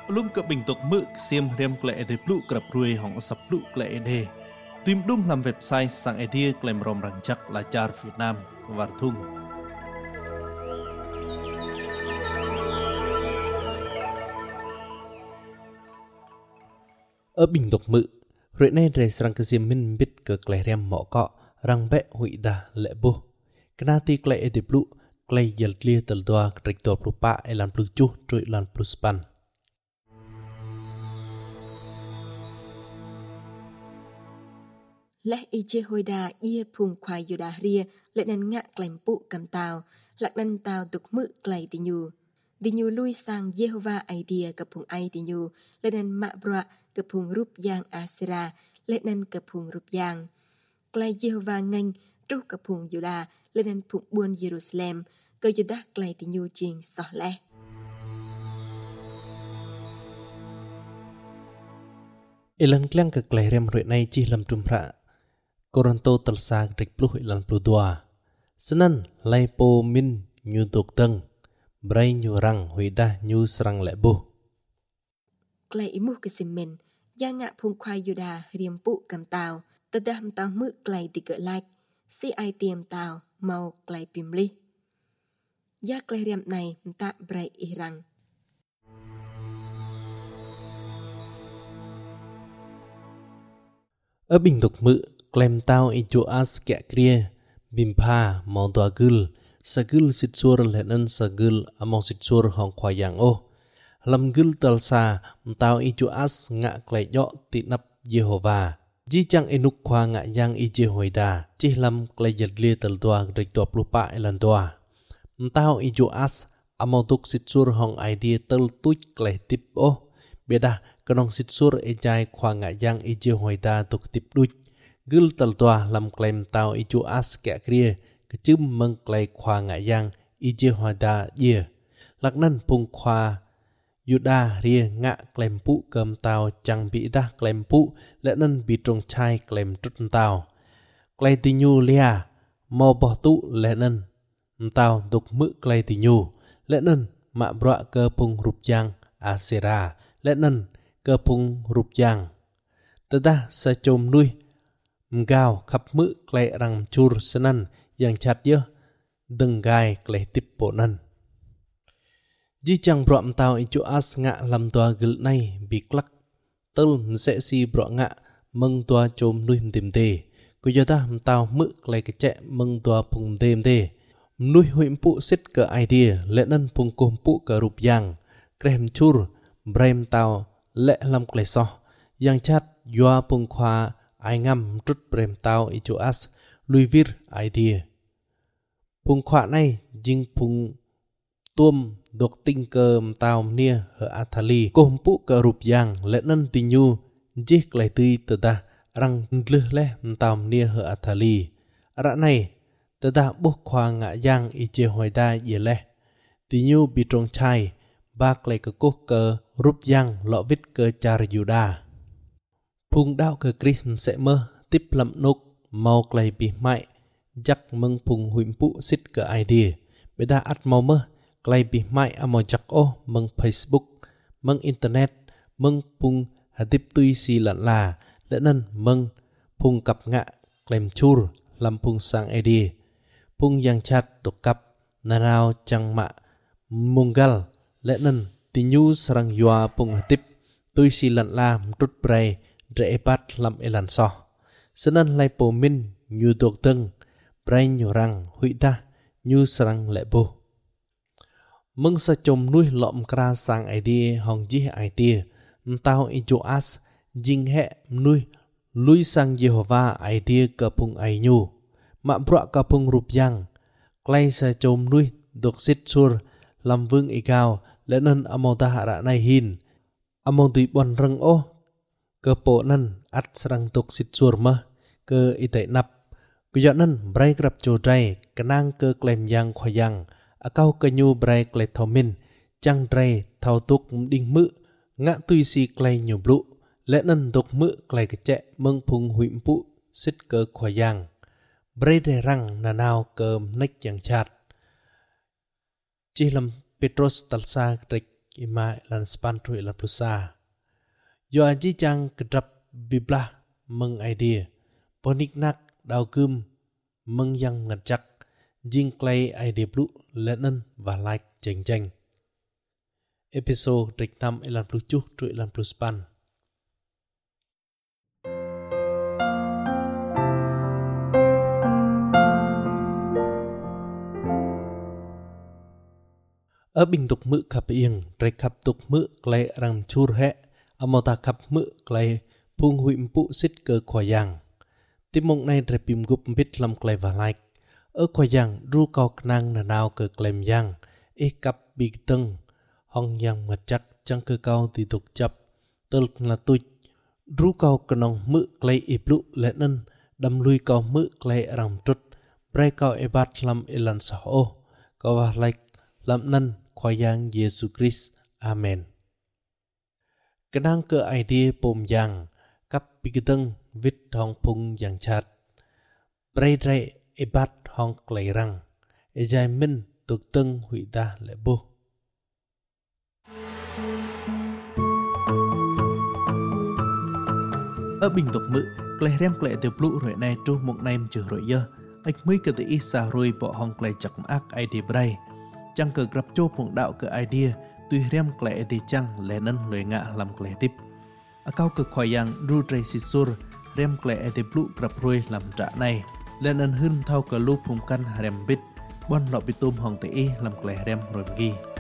Lum ke bình tục mực xiêm riêng klệ để plu cập ruồi hỏng sập plu klệ đề. Tìm đúng làm website sang idea klem rom răng chắc là char Việt Nam và thung. Ở bình tục mực, rồi nay rề sang cái xiêm minh biết ke klệ riêng mỏ cọ răng bẹ hủy đà lệ bù. Kenati klệ để plu klệ dal clear tel doa rektor plupa elan plu chu trui lan plu span. Lẽ y chê hồi đà ia phùng khoai dù đà ria lệ nên ngạ klem pu cầm tàu lạc nên tàu tục mự klei tì nhu lui sang Jehovah idea cập phùng ai tì nhu lệ nên mạ bra cập phùng rup giang Asera lệ nên cập phùng rup giang klei Jehovah nganh tru cập phùng dù đà lệ nên phùng buôn Jerusalem cơ dù đà klei tì nhu chiên sọ lẽ. Ilan klang ke klei rem rồi nay chi lam trung ra. Koronto telsa rik plu ilan plu dua. Senan lai po min nyu tuk teng. Brai nyu rang huida nyu serang lệ bu. Klei imu ke simen. Ya ngạ phung khoai yuda riêng pu cầm tàu. Tờ đam tàu mự klei tì gợi like. Si ai tiêm tàu mau klei pim li. Ya klei riêng này mta brai irang. Ở bình tục mự, klem tao i chu as kẹ kria, bimpa, mong tua gul, sa gul sit sur lenen sa gul among sit sur hong khoa yang o. Lam gul tel sa, tao i chu as ngạ klei yo ti nap Jehovah. Ji chang enuk khoa ngạ yang i Jehoida, chi lam klei yad lia tel tua rik tua plupa elan tua. Tao i chu as among tuk sit sur hong idea tel tuj klei tip o. Beda kanong sit sur e jai khoa ngạ yang i Jehoida tuk tip duj. Gul tel tua lam klem tao i chu as kẹ kria, ke chum meng klei khoa ngạ yang i Jehoida ye. Lak nan pung khoa Yuda ria ngạ klem pu cầm tao chẳng bị đa klem pu lẽ nên bị trông chai klem trút tao. Klei tì nhu lia mò bỏ tụ lẽ nên tao đục mự klei tì nhu lẽ nên mạ bọa cơ pung rup yang Asera lẽ nên cơ pung rup yang. Tờ đa sa chôm nuôi mgao khắp mự klei răng chur senan yang chát yơ đừng gai klei tip bộ nan. Ji chang bro tao i chu as ngạ lam tua gil này bị klak tel mse si bro ngạ meng tua chôm nuôi tim tê ku yo ta tao mự klei ke che meng tua pung tem tê nuôi huim pu sit ke idea lẽ nên pung kom pu ke rup yang krem chur brem tao lẽ lam klei so yang chat yo pung khoa ai ngam trút brem tao i chu as lui vir idea pung khoa này jing pung tuom độc tinh cơ tao nia hở athali kom pu cơ rup yang lẽ nên tình nhu jih klei tui tờ ta răng lư lẽ tao nia hở athali ra này tờ ta bốc khoa ngạ yang i Jehoida ye lẽ tình nhu bị trông chai ba klei cơ cố cơ rup yang lọ vít cơ char Yuda phung đạo cơ Chris sẽ mơ tiếp lầm nốc mau klei bị mại chắc mừng phung huim pu sit cơ idea bây ta at mau mơ klei bị mại amo chắc o mừng Facebook mừng internet mừng pung hadip tui si lặn là lẽ nên mừng pung cặp ngạ klem chur làm pung sang idea pung yang chat tục cặp nanao chang mạ mungal lẽ nên tình nhu sarang yua pung hadip tui si lặn là trút bray rễ bat làm elan so senan lai po min nhu tuộc tưng bray nhu rang hui ta nhu sarang lệ bo mừng sa chôm nuôi lọm kra sang idea hong ji idea tao i chu as jing he nuôi lui sang Jehovah idea ka pung ai nhu mạ bọa ka pung rup yang klei sa chôm nuôi độc sit sur làm vương i cao lẽ nên among ta hạ ra này hin among tùy bon răng o cơ bộ nan at sarang tuk sit sur mơ cơ i tệ nap cứ dọn nan bray grab cho dray kanang cơ klem yang khoa yang akau kanyu bray klei thomin chang dray thao tuk đinh mự ngã tùy si klei nyu blu lẽ nên độc mự klei ke che meng phung huim pu sit cơ khoa yang bray de rang na nào cơ nek yang chat chi lam Petros talsa rek imai lan span trui lan plusa. Yo aji chang kedrap biblah meng idea. Ponik nak đào cơm meng yang ngajak jing clay idea blue lenen và like cheng cheng. Episode trik 5 ilan plus chuh trui ilan plus span. Ở bình tục mự khắp yên, rây khắp tục mự clay răng chur hẹ, amota khắp mự clay phung huỵm phụ xích cơ khoa yang. Tiếp mong này rây bìm gục biết lâm clay và like. Ở khoa yang ru cao năng nà nào cơ claim yang, cặp bị tưng, hong yang mà chắc chẳng cơ cao thì tục chấp, tơ là tụi. Ru cao cơ nông mự clay lụ lệ nân, đâm lui cao mự clay răng trút, bray cao bát lâm ilan sa ô, cao và like lâm nân khoa yang Yesus Christ. Amen. Kenang ke idea pom yang, kap pikiteng vít hong phung yang chat. Bray bát hong clay răng, jai min tục tưng hủy ta lệ bô. Ở bình tục mự, clay rem clay từ blue rồi này tru một nem chữ rồi dơ. Ách mới cơ tự ý xa rồi bỏ hong clay chặt ác idea bray. Chẳng cơ grab chô phụng đạo cơ idea, tuy rem clay thì chăng lệ nân lưỡi ngạ làm clay tiếp. Ở cao cơ khoai yang ru tray xì sur, rem clay thì blue grab rồi làm trả này. Lệ nân hưn thao cơ lưu phụng căn rem bít, bon lọ bị tôm hong tự ý làm clay rem rồi ghi.